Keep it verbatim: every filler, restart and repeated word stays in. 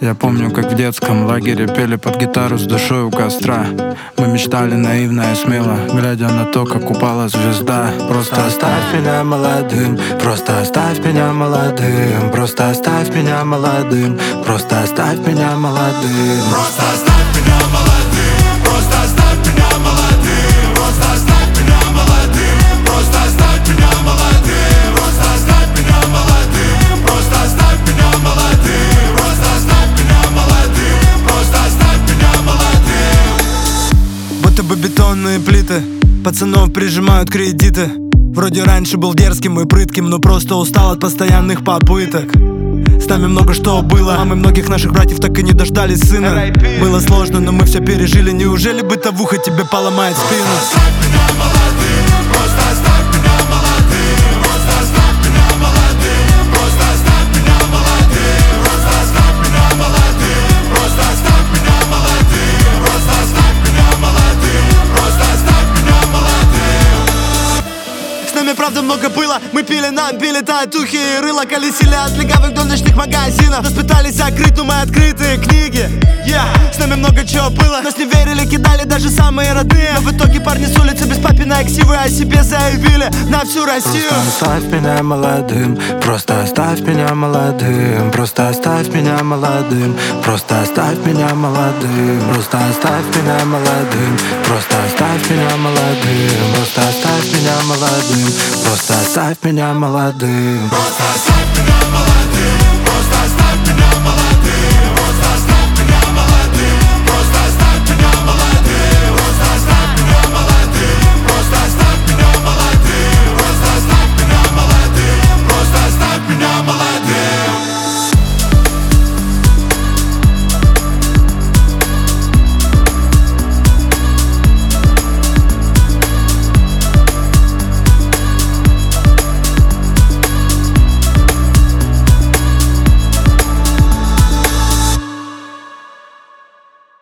Я помню, как в детском лагере пели под гитару с душой у костра. Мы мечтали наивно и смело, глядя на то, как упала звезда. Просто оставь меня молодым, просто оставь меня молодым, просто оставь меня молодым, просто оставь меня молодым, просто оставь меня молодым, просто оставь меня молодым, просто оставь меня молодым, просто оставь меня молодым, просто оставь меня молодым, просто оставь меня молодым, просто оставь меня молодым, просто оставь меня молодым. Будто бы бетонные плиты пацанов прижимают кредиты. Вроде раньше был дерзким и прытким, но просто устал от постоянных попыток. С нами много что было, а мы многих наших братьев так и не дождались сына. Было сложно, но мы все пережили. Неужели бытовуха тебе поломает спину? Просто оставь меня молодым, просто оставь меня молодым, просто оставь меня молодым, просто оставь меня молодым, просто оставь меня молодым, просто оставь меня молодым, просто оставь меня молодым, просто оставь меня молодым. С нами правда много было. Мы пили, нам пили татухи и рыло. Колесили от легавых до ночных магазинов. Нас пытались закрыть, но мы открытые книги. Yeah. С нами много чего было. Нас не верили, кидали даже самые родные. Но в итоге парни с улицы без папиной ксивы о себе заявили на всю Россию. Просто оставь меня молодым, просто оставь меня молодым, просто оставь меня молодым, просто оставь меня молодым, просто оставь меня молодым, просто оставь меня молодым, просто оставь меня молодым, просто оставь меня молодым, Просто оставь меня молодым.